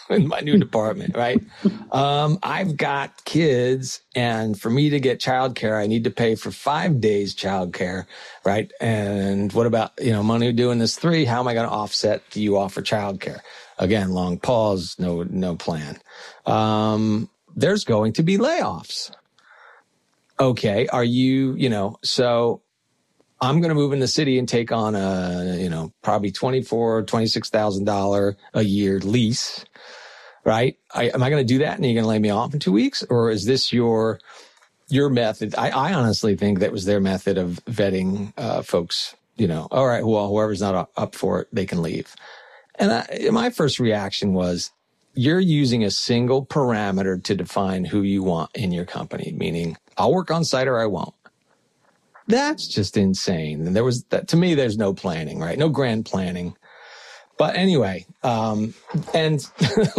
in my new department, right? I've got kids, and for me to get childcare, I need to pay for 5 days childcare, right? And what about, I'm only doing this 3. How am I going to offset you offer childcare? Again, long pause, no plan. There's going to be layoffs. Okay, are you, so I'm going to move in the city and take on probably $24,000, $26,000 a year lease, right? Am I going to do that and you're going to lay me off in 2 weeks? Or is this your method? I honestly think that was their method of vetting folks, all right, well, whoever's not up for it, they can leave. And my first reaction was, you're using a single parameter to define who you want in your company, meaning I'll work on site or I won't. That's just insane. And to me, there's no planning, right? No grand planning. But anyway, and